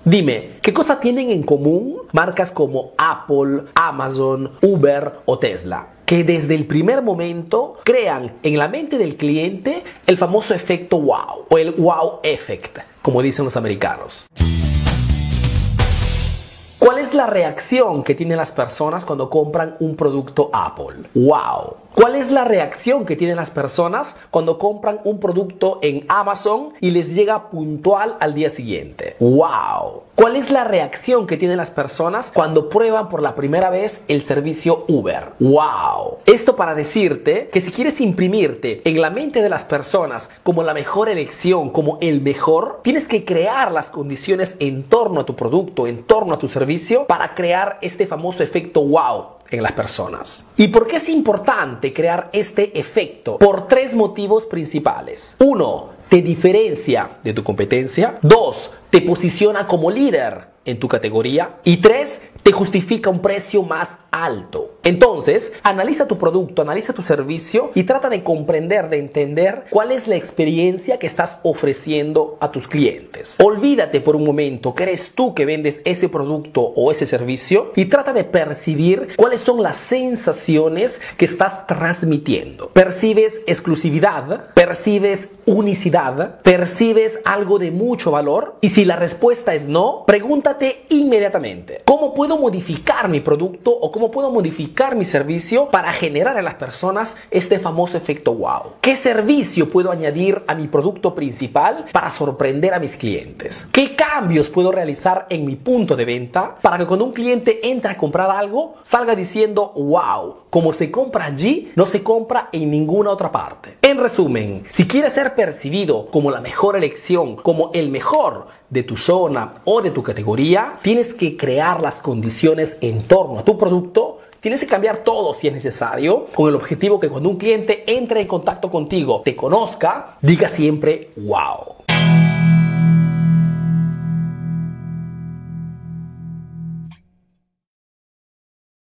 Dime, ¿qué cosa tienen en común marcas como Apple, Amazon, Uber o Tesla? Que desde el primer momento crean en la mente del cliente el famoso efecto wow o el wow effect, como dicen los americanos. ¿Cuál es la reacción que tienen las personas cuando compran un producto Apple? ¡Wow! ¿Cuál es la reacción que tienen las personas cuando compran un producto en Amazon y les llega puntual al día siguiente? ¡Wow! ¿Cuál es la reacción que tienen las personas cuando prueban por la primera vez el servicio Uber? ¡Wow! Esto para decirte que si quieres imprimirte en la mente de las personas como la mejor elección, como el mejor, tienes que crear las condiciones en torno a tu producto, en torno a tu servicio, para crear este famoso efecto wow en las personas. ¿Y por qué es importante crear este efecto? Por tres motivos principales. 1. Te diferencia de tu competencia. 2. Te posiciona como líder en tu categoría. Y 3. Te justifica un precio más alto. Entonces, analiza tu producto, analiza tu servicio y trata de comprender, de entender cuál es la experiencia que estás ofreciendo a tus clientes. Olvídate por un momento que eres tú que vendes ese producto o ese servicio y trata de percibir cuáles son las sensaciones que estás transmitiendo. ¿Percibes exclusividad? ¿Percibes unicidad? ¿Percibes algo de mucho valor? Y si la respuesta es no, pregúntate inmediatamente, ¿cómo puedo modificar mi producto o cómo puedo modificar mi servicio para generar en las personas este famoso efecto wow? ¿Qué servicio puedo añadir a mi producto principal para sorprender a mis clientes? ¿Qué cambios puedo realizar en mi punto de venta para que cuando un cliente entre a comprar algo salga diciendo wow, como se compra allí, no se compra en ninguna otra parte? En resumen, si quieres ser percibido como la mejor elección, como el mejor de tu zona o de tu categoría, tienes que crear las condiciones en torno a tu producto. Tienes que cambiar todo si es necesario, con el objetivo que cuando un cliente entre en contacto contigo, te conozca, diga siempre wow.